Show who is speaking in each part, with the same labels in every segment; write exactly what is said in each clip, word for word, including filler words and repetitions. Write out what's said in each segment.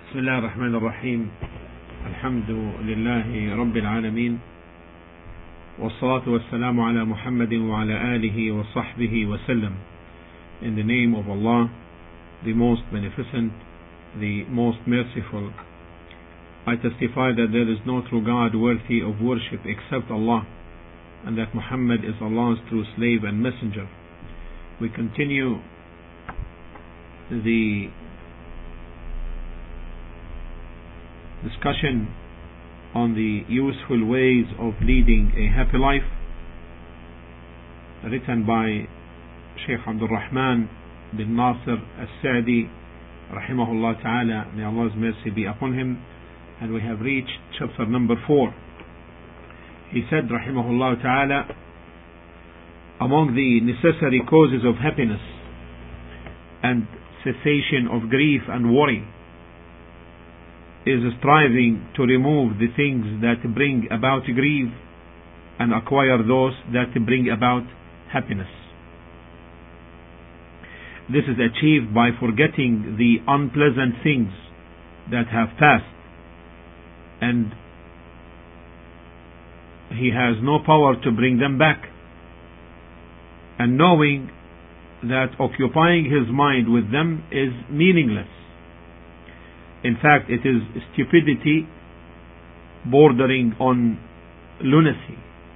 Speaker 1: بسم الله الرحمن الرحيم. الحمد لله رب العالمين، والصلاة والسلام على محمد وعلى آله وصحبه وسلم. In the name of Allah, the most beneficent, the most merciful, I testify that there is no true God worthy of worship except Allah, and that Muhammad is Allah's true slave and messenger. We continue the discussion on the useful ways of leading a happy life, written by Shaykh Abdul Rahman bin Nasir al-Sa'di rahimahullah ta'ala, may Allah's mercy be upon him, and we have reached chapter number four. He said rahimahullah ta'ala, among the necessary causes of happiness and cessation of grief and worry is striving to remove the things that bring about grief and acquire those that bring about happiness. This is achieved by forgetting the unpleasant things that have passed, and he has no power to bring them back, and knowing that occupying his mind with them is meaningless. In fact, it is stupidity bordering on lunacy.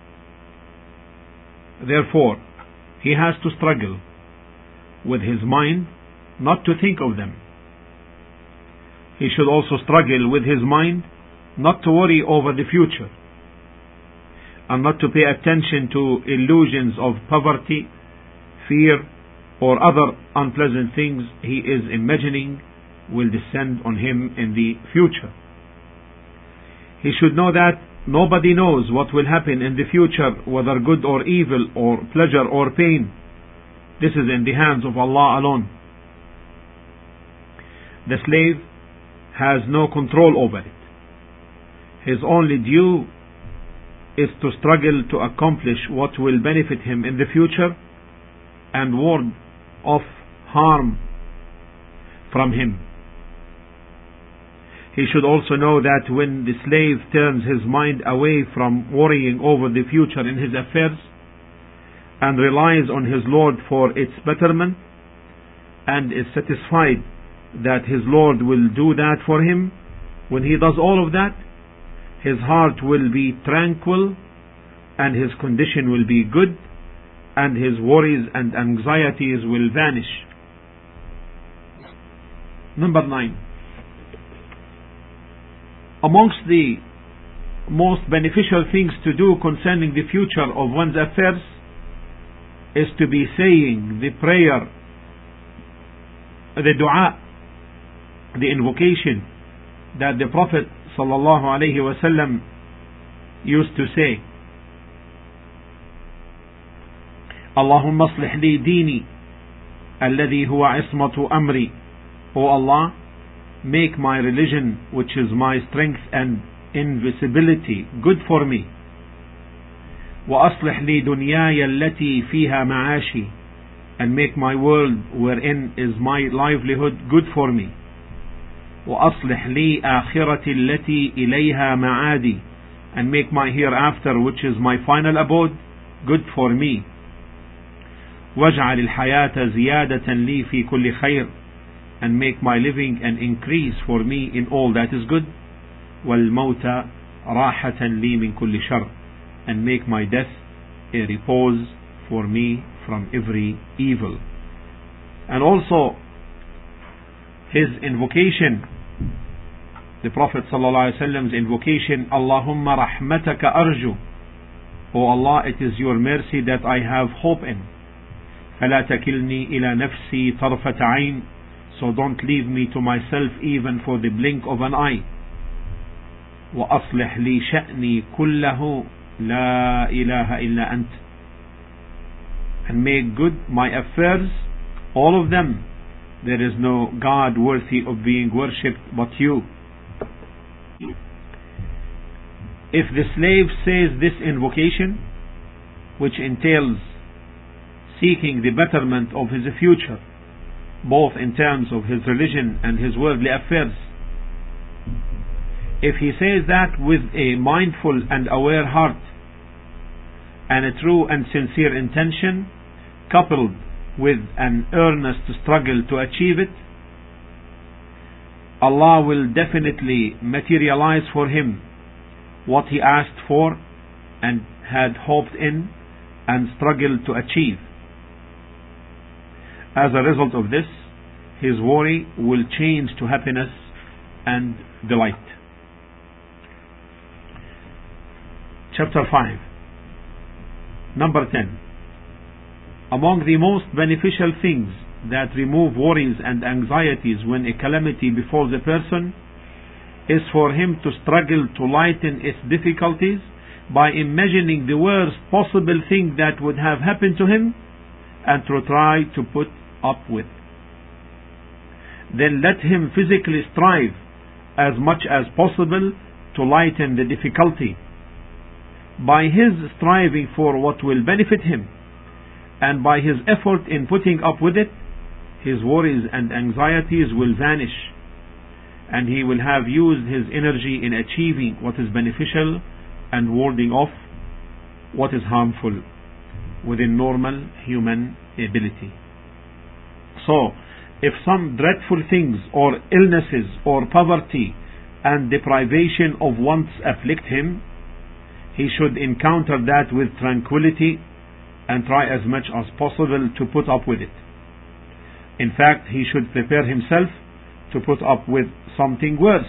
Speaker 1: Therefore, he has to struggle with his mind not to think of them. He should also struggle with his mind not to worry over the future, and not to pay attention to illusions of poverty, fear, or other unpleasant things he is imagining will descend on him in the future. He should know that nobody knows what will happen in the future, whether good or evil, or pleasure or pain. This is in the hands of Allah alone. The slave has no control over it. His only due is to struggle to accomplish what will benefit him in the future and ward off harm from him. He should also know that when the slave turns his mind away from worrying over the future in his affairs and relies on his Lord for its betterment, and is satisfied that his Lord will do that for him, when he does all of that, his heart will be tranquil and his condition will be good, and his worries and anxieties will vanish. Number nine. Amongst the most beneficial things to do concerning the future of one's affairs is to be saying the prayer, the dua, the invocation that the Prophet sallallahu alaihi wasallam used to say. Allahumma aslih li dini alladhi huwa ismatu amri. O Allah, make my religion, which is my strength and invisibility, good for me. وأصلح لي دنياي التي فيها معاشي, and make my world wherein is my livelihood good for me. وأصلح لي آخرتي التي إليها معادي, and make my hereafter, which is my final abode, good for me. واجعل الحياة زيادة لي في كل خير, and make my living an increase for me in all that is good. وَالْمَوْتَ رَاحَةً لِي مِنْ كُلِّ شَرٍ, and make my death a repose for me from every evil. And also his invocation, the Prophet ﷺ's invocation, Allahumma rahmataka arju. O Allah, it is your mercy that I have hope in. فَلَا تَكِلْنِي إِلَى نَفْسِي طَرْفَةَ عَيْنٍ, so don't leave me to myself even for the blink of an eye. وأصلح لي شأني كله لا إله إلا أنت, and make good my affairs, all of them. There is no God worthy of being worshipped but you. If the slave says this invocation, which entails seeking the betterment of his future, both in terms of his religion and his worldly affairs, If he says that with a mindful and aware heart and a true and sincere intention, coupled with an earnest struggle to achieve it, Allah will definitely materialize for him what he asked for and had hoped in and struggled to achieve. As a result of this, his worry will change to happiness and delight. Chapter five. Number ten. Among the most beneficial things that remove worries and anxieties when a calamity befalls a person is for him to struggle to lighten its difficulties by imagining the worst possible thing that would have happened to him and to try to put up with. Then let him physically strive as much as possible to lighten the difficulty. By his striving for what will benefit him and by his effort in putting up with it, his worries and anxieties will vanish, and he will have used his energy in achieving what is beneficial and warding off what is harmful within normal human ability. So, if some dreadful things or illnesses or poverty and deprivation of wants afflict him, he should encounter that with tranquility and try as much as possible to put up with it. In fact, he should prepare himself to put up with something worse.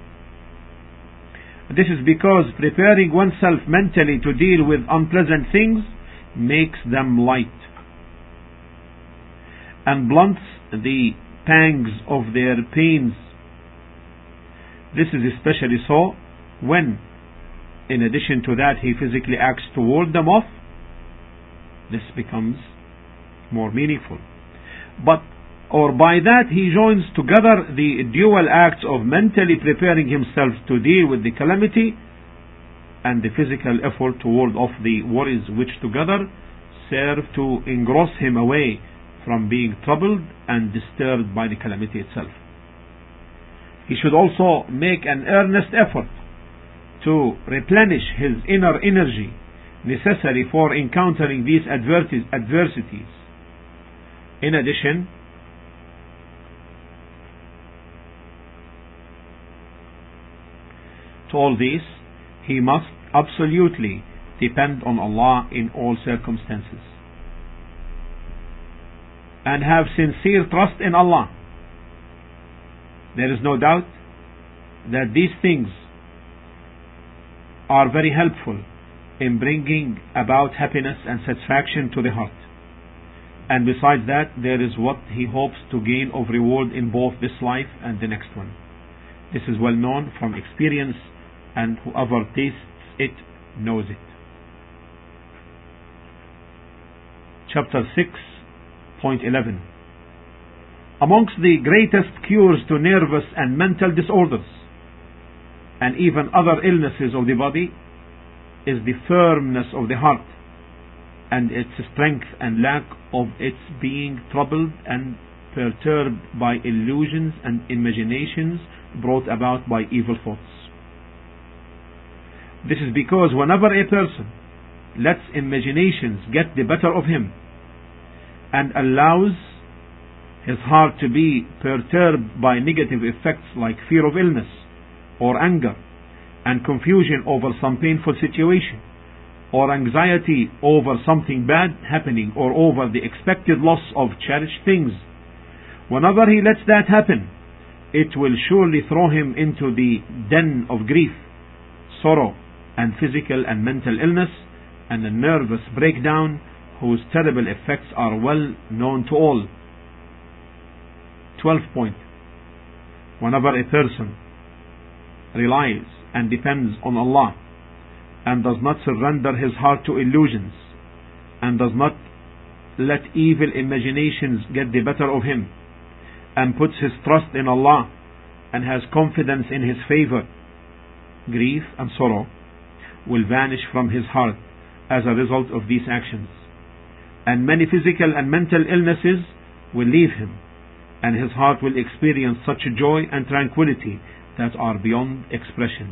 Speaker 1: This is because preparing oneself mentally to deal with unpleasant things makes them light and blunts the pangs of their pains. This is especially so when, in addition to that, he physically acts to ward them off. This becomes more meaningful. But, or by that he joins together the dual acts of mentally preparing himself to deal with the calamity and the physical effort to ward off the worries, which together serve to engross him away from being troubled and disturbed by the calamity itself. He should also make an earnest effort to replenish his inner energy necessary for encountering these adversities. In addition, to all this, he must absolutely depend on Allah in all circumstances and have sincere trust in Allah. There is no doubt that these things are very helpful in bringing about happiness and satisfaction to the heart. And besides that, there is what he hopes to gain of reward in both this life and the next one. This is well known from experience, and whoever tastes it knows it. Chapter six point eleven. Amongst the greatest cures to nervous and mental disorders and even other illnesses of the body is the firmness of the heart and its strength and lack of its being troubled and perturbed by illusions and imaginations brought about by evil thoughts. This is because whenever a person lets imaginations get the better of him and allows his heart to be perturbed by negative effects like fear of illness or anger and confusion over some painful situation or anxiety over something bad happening or over the expected loss of cherished things, whenever he lets that happen, it will surely throw him into the den of grief, sorrow, and physical and mental illness, and a nervous breakdown whose terrible effects are well known to all. twelfth point. Whenever a person relies and depends on Allah and does not surrender his heart to illusions and does not let evil imaginations get the better of him and puts his trust in Allah and has confidence in his favor, grief and sorrow will vanish from his heart as a result of these actions, and many physical and mental illnesses will leave him, and his heart will experience such joy and tranquility that are beyond expression.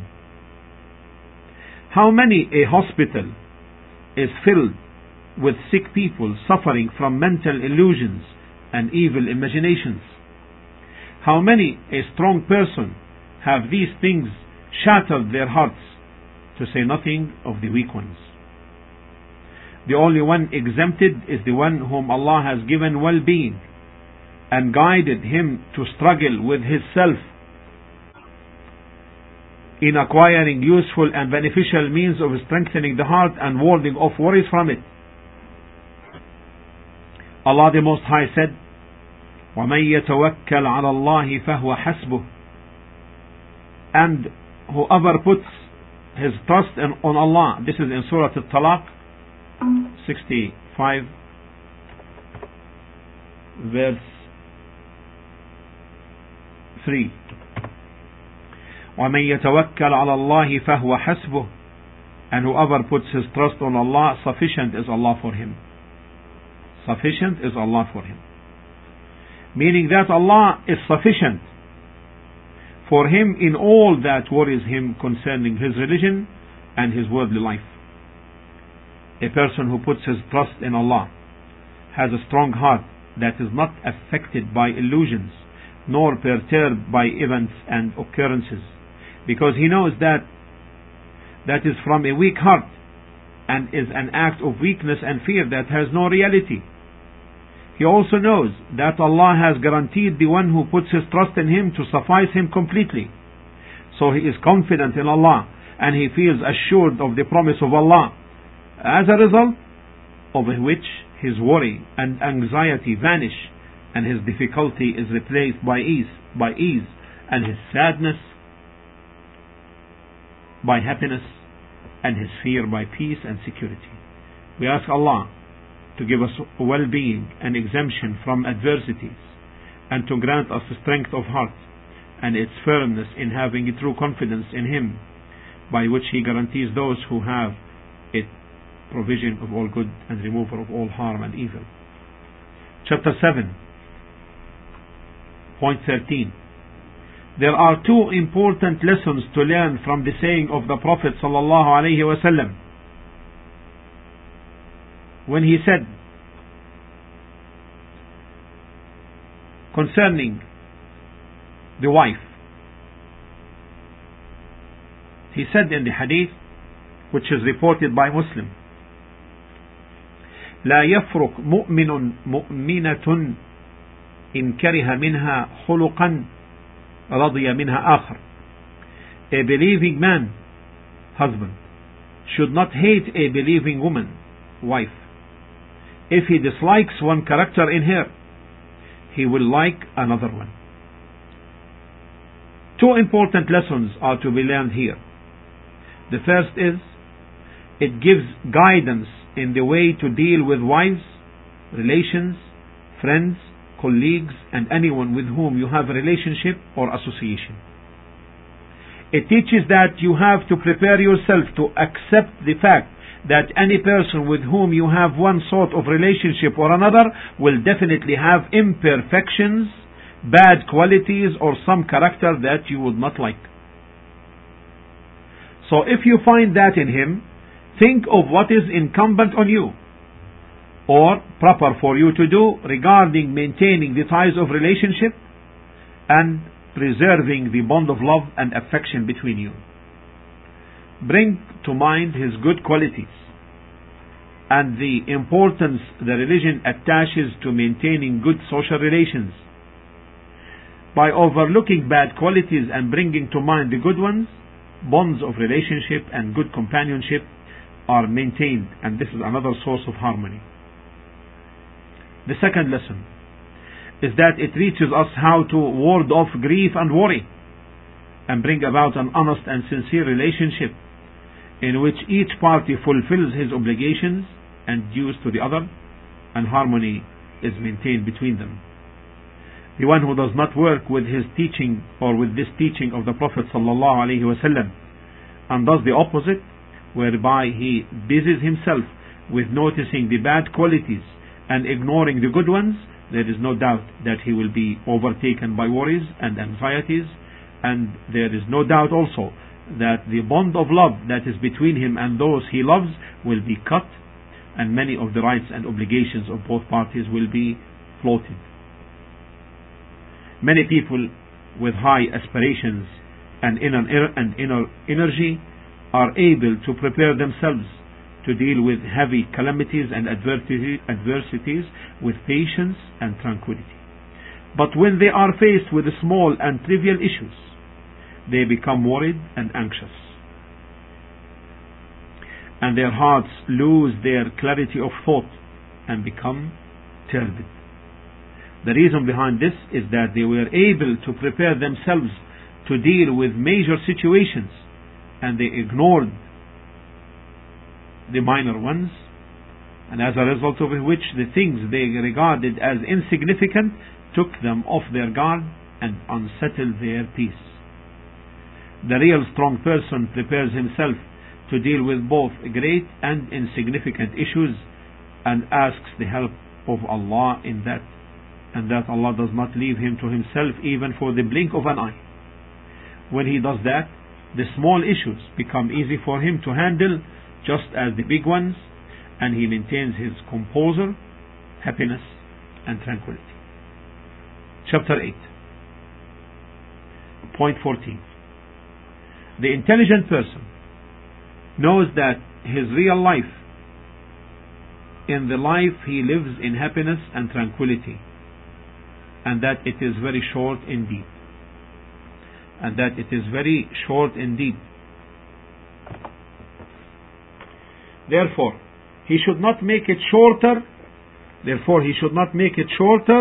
Speaker 1: How many a hospital is filled with sick people suffering from mental illusions and evil imaginations? How many a strong person have these things shattered their hearts, to say nothing of the weak ones? The only one exempted is the one whom Allah has given well-being and guided him to struggle with his self in acquiring useful and beneficial means of strengthening the heart and warding off worries from it. Allah the Most High said, وَمَنْ يَتَوَكَّلْ عَلَى اللَّهِ فَهُوَ حَسْبُهُ. And whoever puts his trust in, on Allah, this is in Surah At-Talaq sixty-five, verse three. وَمَنْ يَتَوَكَّلْ عَلَى اللَّهِ فَهُوَ حَسْبُهُ. And whoever puts his trust on Allah, sufficient is Allah for him. Sufficient is Allah for him. Meaning that Allah is sufficient for him in all that worries him concerning his religion and his worldly life. A person who puts his trust in Allah has a strong heart that is not affected by illusions nor perturbed by events and occurrences, because he knows that that is from a weak heart and is an act of weakness and fear that has no reality. He also knows that Allah has guaranteed the one who puts his trust in him to suffice him completely. So he is confident in Allah and he feels assured of the promise of Allah, as a result of which his worry and anxiety vanish and his difficulty is replaced by ease, by ease, and his sadness by happiness, and his fear by peace and security. We ask Allah to give us well-being and exemption from adversities, and to grant us strength of heart and its firmness in having a true confidence in Him, by which He guarantees those who have it provision of all good and removal of all harm and evil. Chapter seven, point thirteen. There are two important lessons to learn from the saying of the Prophet sallallahu alaihi wasallam, when he said concerning the wife. He said in the hadith, which is reported by Muslim, لا يفرق مؤمن مؤمنة إن كره منها خلقا رضي منها آخر. A believing man, husband, should not hate a believing woman, wife. If he dislikes one character in her, he will like another one. Two important lessons are to be learned here. The first is, it gives guidance in the way to deal with wives, relations, friends, colleagues, and anyone with whom you have a relationship or association. It teaches that you have to prepare yourself to accept the fact that any person with whom you have one sort of relationship or another will definitely have imperfections, bad qualities, or some character that you would not like. So if you find that in him, think of what is incumbent on you or proper for you to do regarding maintaining the ties of relationship and preserving the bond of love and affection between you. Bring to mind his good qualities and the importance the religion attaches to maintaining good social relations. By overlooking bad qualities and bringing to mind the good ones, bonds of relationship and good companionship are maintained, and this is another source of harmony. The second lesson is that it teaches us how to ward off grief and worry and bring about an honest and sincere relationship in which each party fulfills his obligations and dues to the other, and harmony is maintained between them. The one who does not work with his teaching or with this teaching of the Prophet sallallahu alaihi wasallam and does the opposite, whereby he busies himself with noticing the bad qualities and ignoring the good ones, there is no doubt that he will be overtaken by worries and anxieties and there is no doubt also that the bond of love that is between him and those he loves will be cut, and many of the rights and obligations of both parties will be floated. Many people with high aspirations and inner, and inner energy are able to prepare themselves to deal with heavy calamities and adversities with patience and tranquility. But when they are faced with small and trivial issues, they become worried and anxious, and their hearts lose their clarity of thought and become turbid. The reason behind this is that they were able to prepare themselves to deal with major situations, and they ignored the minor ones, and as a result of which the things they regarded as insignificant took them off their guard and unsettled their peace. The real strong person prepares himself to deal with both great and insignificant issues and asks the help of Allah in that, and that Allah does not leave him to himself even for the blink of an eye. When he does that, the small issues become easy for him to handle just as the big ones, and he maintains his composure, happiness and tranquility. Chapter eight. Point fourteen. The intelligent person knows that his real life, in the life he lives in happiness and tranquility, and that it is very short indeed. And that it is very short indeed. Therefore, he should not make it shorter. Therefore, he should not make it shorter.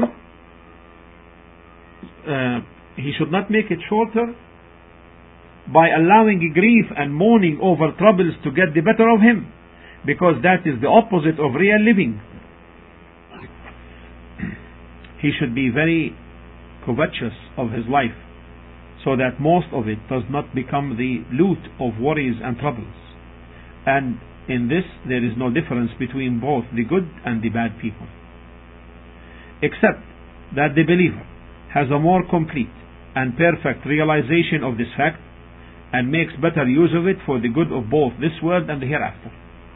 Speaker 1: Uh, he should not make it shorter by allowing grief and mourning over troubles to get the better of him, because that is the opposite of real living. He should be very covetous of his life, so that most of it does not become the loot of worries and troubles. And in this there is no difference between both the good and the bad people, except that the believer has a more complete and perfect realization of this fact and makes better use of it for the good of both this world and the hereafter.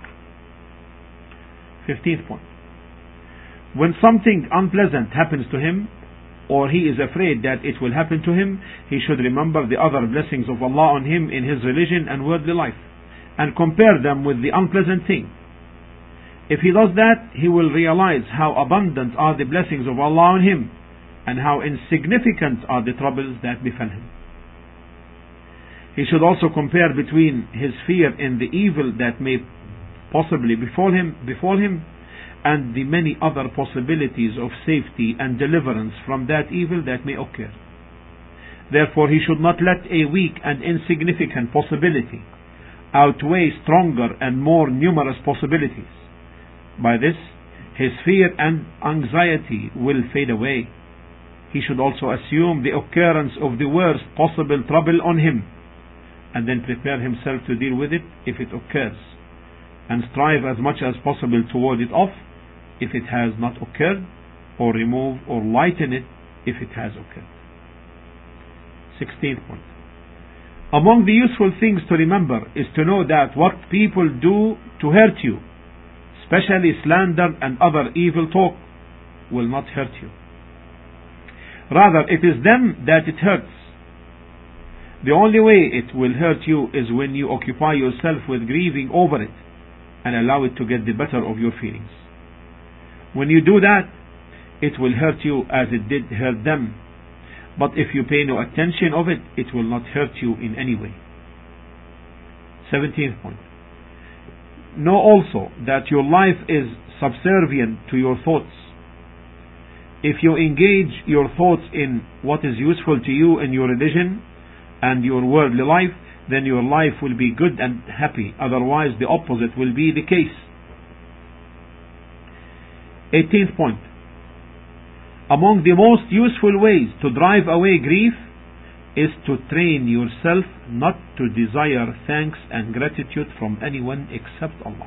Speaker 1: Fifteenth point. When something unpleasant happens to him, or he is afraid that it will happen to him, he should remember the other blessings of Allah on him in his religion and worldly life, and compare them with the unpleasant thing. If he does that, he will realize how abundant are the blessings of Allah on him, and how insignificant are the troubles that befell him. He should also compare between his fear in the evil that may possibly befall him, befall him and the many other possibilities of safety and deliverance from that evil that may occur. Therefore, he should not let a weak and insignificant possibility outweigh stronger and more numerous possibilities. By this, his fear and anxiety will fade away. He should also assume the occurrence of the worst possible trouble on him, and then prepare himself to deal with it if it occurs, and strive as much as possible to ward it off if it has not occurred, or remove or lighten it if it has occurred. Sixteenth point. Among the useful things to remember is to know that what people do to hurt you, especially slander and other evil talk, will not hurt you. Rather, it is them that it hurts. The only way it will hurt you is when you occupy yourself with grieving over it and allow it to get the better of your feelings. When you do that, it will hurt you as it did hurt them. But if you pay no attention of it, it will not hurt you in any way. Seventeenth point. Know also that your life is subservient to your thoughts. If you engage your thoughts in what is useful to you in your religion and your worldly life, then your life will be good and happy. Otherwise, the opposite will be the case. eighteenth point. Among the most useful ways to drive away grief is to train yourself not to desire thanks and gratitude from anyone except Allah.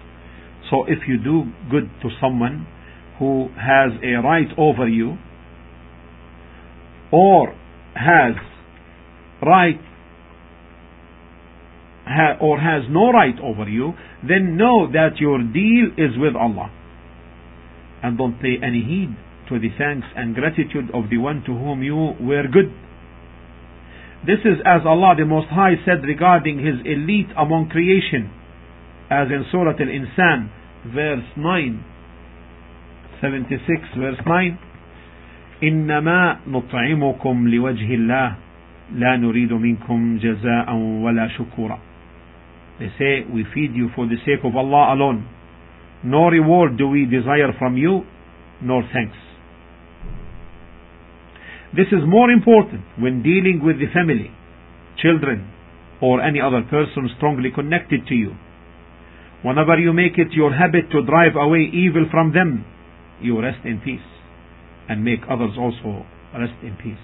Speaker 1: So if you do good to someone who has a right over you, or has right ha, or has no right over you, then know that your deal is with Allah, and don't pay any heed to the thanks and gratitude of the one to whom you were good. This is as Allah the Most High said regarding His elite among creation, as in Surah Al-Insan, verse nine, seventy-six, verse nine, إنما نطعمكم لوجه الله لا نريد منكم جزاء ولا شكورا. They say, we feed you for the sake of Allah alone. No reward do we desire from you, nor thanks. This is more important when dealing with the family, children, or any other person strongly connected to you. Whenever you make it your habit to drive away evil from them, you rest in peace, and make others also rest in peace.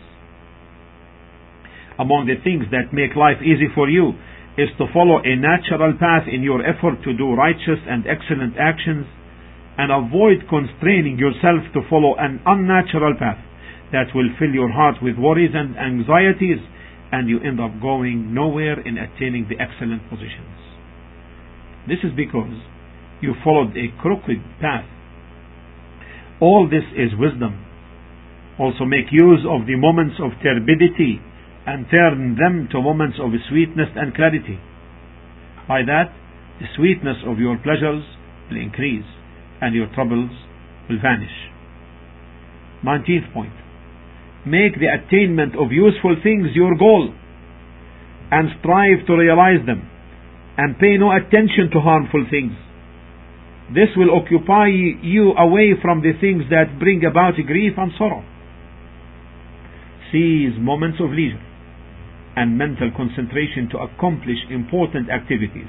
Speaker 1: Among the things that make life easy for you is to follow a natural path in your effort to do righteous and excellent actions, and avoid constraining yourself to follow an unnatural path that will fill your heart with worries and anxieties, and you end up going nowhere in attaining the excellent positions. This is because you followed a crooked path. All this is wisdom. Also make use of the moments of turbidity and turn them to moments of sweetness and clarity. By that, the sweetness of your pleasures will increase and your troubles will vanish. Nineteenth point. Make the attainment of useful things your goal, and strive to realize them, and pay no attention to harmful things. This will occupy you away from the things that bring about grief and sorrow. Seize moments of leisure and mental concentration to accomplish important activities.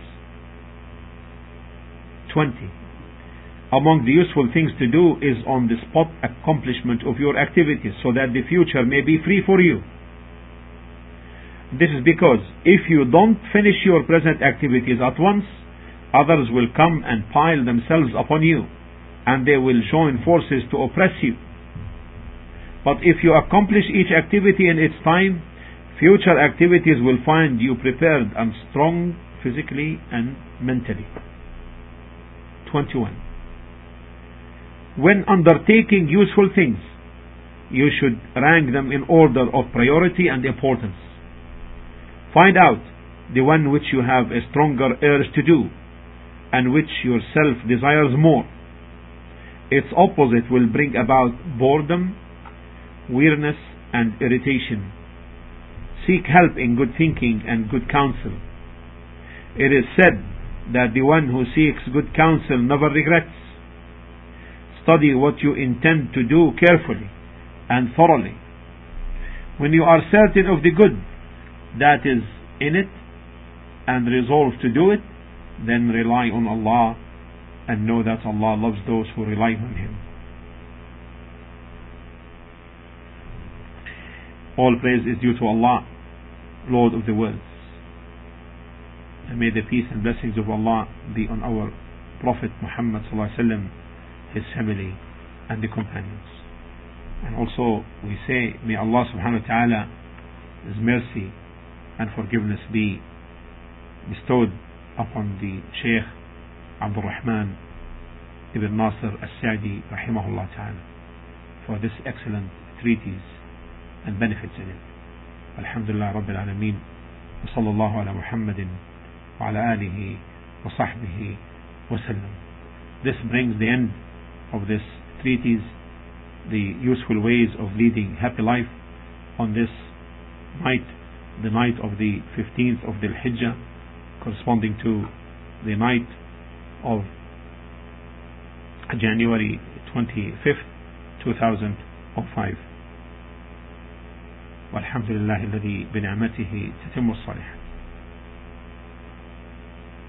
Speaker 1: twenty. Among the useful things to do is on-the-spot accomplishment of your activities, so that the future may be free for you. This is because if you don't finish your present activities at once, others will come and pile themselves upon you, and they will join forces to oppress you. But if you accomplish each activity in its time, future activities will find you prepared and strong physically and mentally. twenty-one. When undertaking useful things, you should rank them in order of priority and importance. Find out the one which you have a stronger urge to do, and which yourself desires more. Its opposite will bring about boredom, weariness, and irritation. Seek help in good thinking and good counsel. It is said that the one who seeks good counsel never regrets. Study what you intend to do carefully and thoroughly. When you are certain of the good that is in it and resolve to do it, then rely on Allah, and know that Allah loves those who rely on Him. All praise is due to Allah, Lord of the worlds. And may the peace and blessings of Allah be on our Prophet Muhammad sallallahu alaihi wasallam, his family, and the companions. And also we say, may Allah subhanahu wa ta'ala, His mercy and forgiveness be bestowed upon the Shaykh Abdul Rahman ibn Nasir al-Sa'di rahimahullah ta'ala for this excellent treatise and benefits in it. Alhamdulillah Rabbil Alameen, wa sallallahu ala Muhammadin wa ala alihi wa sahbihi wa sallam. This brings the end of this treatise, the useful ways of leading happy life, on this night, the night of the fifteenth of Dhul Hijjah, corresponding to the night of January twenty-fifth, two thousand five. والحمد لله الذي بنعمته تتم الصالحات.